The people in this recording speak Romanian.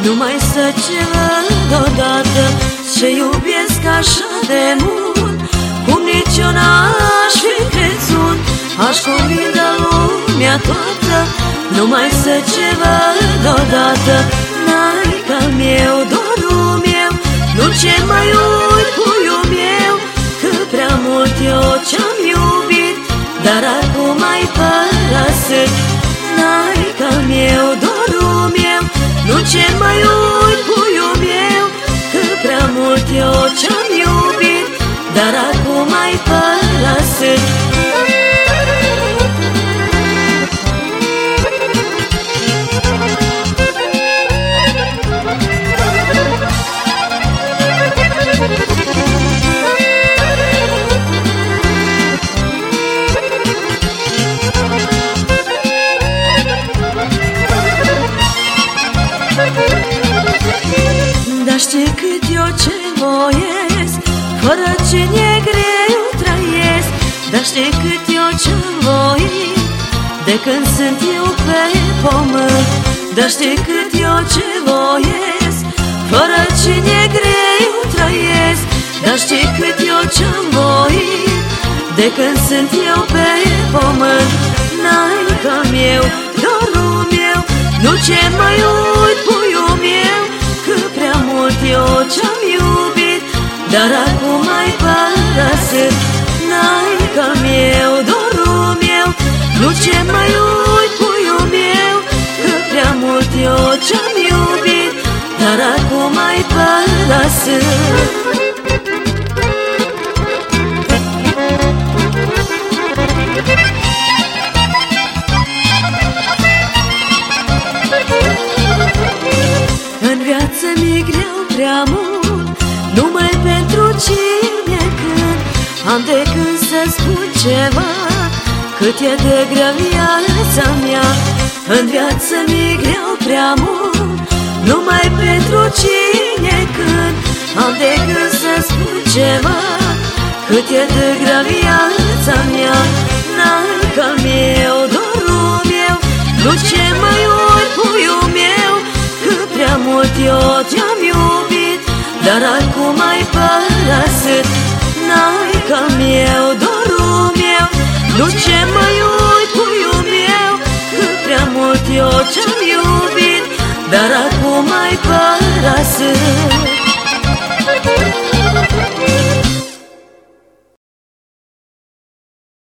numai să ce văd odată, ce iubesc așa de mult, cum nici eu n-aș fi crezut. Aș convinge lumea toată, numai să ce văd odată. N-ai-ca-l meu, dorul meu, nu ce mai uit, puiul meu, că prea mult eu ce-am iubit, dar acum ai părăsit. N-ai-ca-l meu, dorul meu, nu ce mai uit, puiul meu, că prea mult eu ce-am iubit, dar acum ai părăsit. Dar știi cât eu ce voiesc, fără cine greu trăiesc. Dar știi cât eu ce-am voit, de când sunt eu pe pământ. Dar știi cât eu ce voiesc, fără cine greu trăiesc. Dar știi cât eu ce-am voit, de când sunt eu pe pământ. N-ai-ca meu, dorul meu, nu ce mai uit, puiul meu, că prea mult eu ce-am iubit, dar acum ai părăsit. N-ai-ca meu, dorul meu, nu ce mai uit, puiul meu, că prea mult eu ce-am iubit, dar acum ai părăsit. În viață mi-e greu prea mult, numai pentru cine când am de când să spun ceva, cât e de grea viața mea. În viață mi-e greu prea mult, numai pentru cine când am de când să spun ceva, cât e de grea viața mea. N-ai-ca-l meu, dorul meu, nu ce mai uit, puiul meu, că prea mult eu te-am iubit, dar acum ai părăsit. N-ai-ca-l meu, dorul meu, nu ce mai uit, puiul meu, că prea mult eu ce-am iubit, dar acum ai părăsit.